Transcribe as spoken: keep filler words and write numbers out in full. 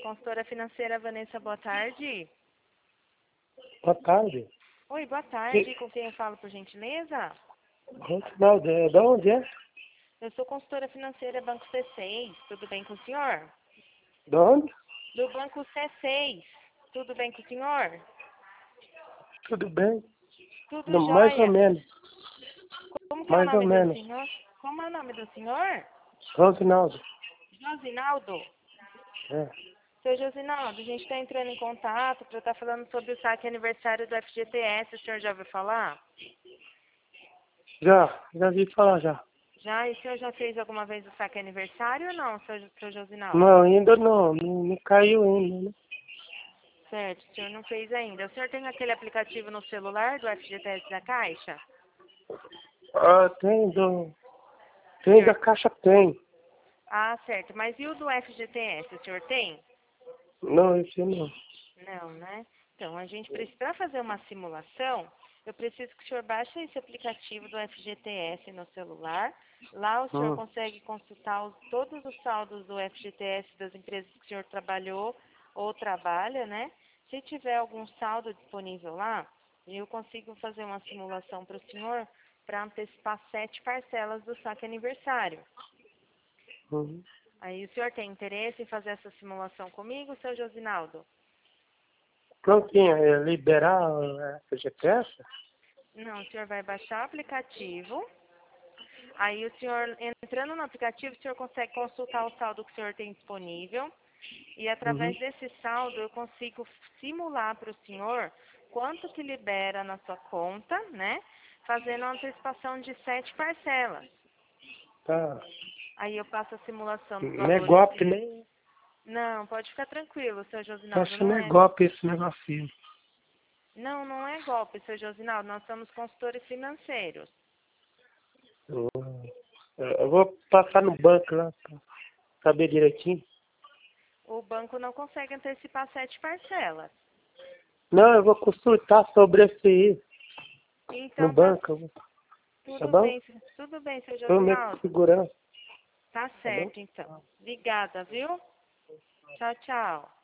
consultora financeira Vanessa, boa tarde. Boa tarde. Oi, boa tarde. Com quem eu falo, por gentileza? Ronaldo, é de onde é? Eu sou consultora financeira Banco C seis. Tudo bem com o senhor? De onde? Do Banco C seis. Tudo bem com o senhor? Tudo bem? Tudo Não, mais ou jóia. menos. Como que é o Mais ou nome do menos. senhor? Como é o nome do senhor? Rosinaldo. Josinaldo. É. Seu Josinaldo, a gente está entrando em contato para estar falando sobre o saque aniversário do F G T S. O senhor já ouviu falar? Já, já vi falar já. Já? E o senhor já fez alguma vez o saque aniversário ou não, seu, seu Josinaldo? Não, ainda não. Não, não caiu ainda, né? Certo, o senhor não fez ainda. O senhor tem aquele aplicativo no celular do F G T S da Caixa? Ah, tem do... Tem Senhor... da caixa, tem. Ah, certo. Mas e o do F G T S, o senhor tem? Não, esse não. Não, né? Então, a gente precisa, para fazer uma simulação, eu preciso que o senhor baixe esse aplicativo do F G T S no celular. Lá o senhor Hum. consegue consultar os, todos os saldos do F G T S das empresas que o senhor trabalhou ou trabalha, né? Se tiver algum saldo disponível lá, eu consigo fazer uma simulação para o senhor para antecipar sete parcelas do saque aniversário. Uhum. Aí o senhor tem interesse em fazer essa simulação comigo, seu Josinaldo? Prontinho, é liberar a F G T S? Não, o senhor vai baixar o aplicativo. Aí o senhor, entrando no aplicativo, o senhor consegue consultar o saldo que o senhor tem disponível. E Uhum. através desse saldo eu consigo simular para o senhor quanto que libera na sua conta, né? Fazendo uma antecipação de sete parcelas. Tá. Aí eu passo a simulação dos Não é valores golpe, de... nem... Não, pode ficar tranquilo, seu Josinaldo, Acho que não não é é... golpe esse negocinho. Não, não é golpe, seu Josinaldo, nós somos consultores financeiros. Hum. Eu vou passar no banco lá pra saber direitinho. O banco não consegue antecipar sete parcelas. Não, eu vou consultar sobre esse aí no Então tá banco. Tá tudo bom? bem, tudo bem, seu Tô meio com Josinaldo. segurança. Tá Tá bom? certo, então. Obrigada, viu? Tchau, tchau.